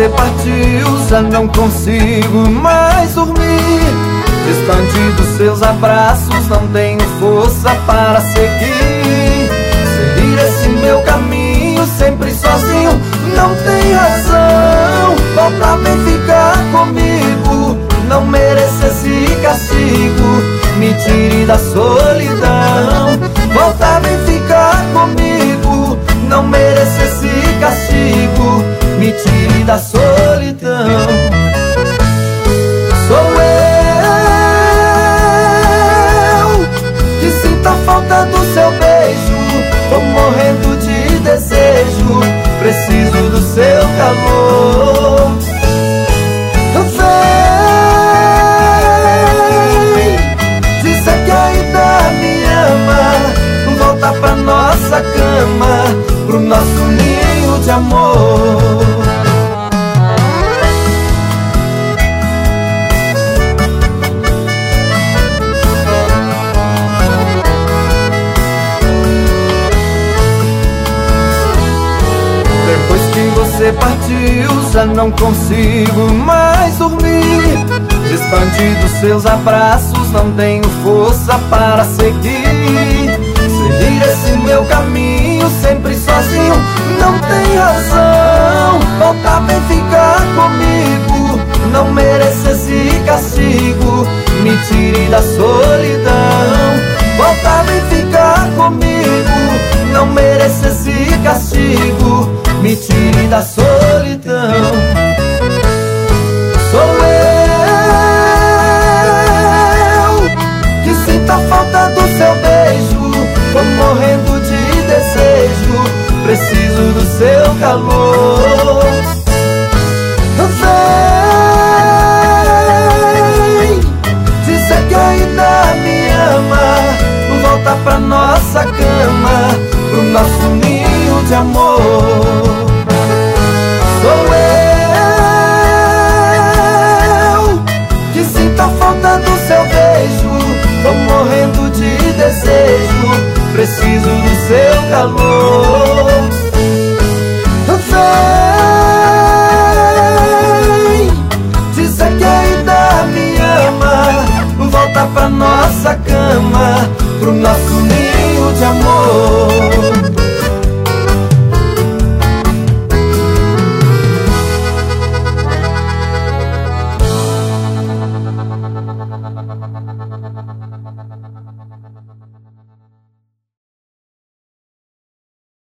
você partiu, já não consigo mais dormir. Distante dos seus abraços, não tenho força para seguir. Seguir esse meu caminho, sempre sozinho, não tem razão. Volta, vem ficar comigo, não mereço esse castigo. Me tire da solidão. Volta, vem ficar comigo, não mereço esse castigo. Me tire da solidão. Sou eu que sinto a falta do seu beijo. Tô morrendo de desejo, preciso do seu calor. Vem dizer que ainda me ama. Volta pra nossa cama, pro nosso ninho de amor. Depois que você partiu, já não consigo mais dormir. Distante dos seus abraços, não tenho força para seguir. Seguir esse meu caminho, sempre sozinho, não tem razão. Volta, vem ficar comigo, não mereço esse castigo. Me tire da solidão. Volta, vem ficar comigo, não mereço esse castigo. Me tire da solidão.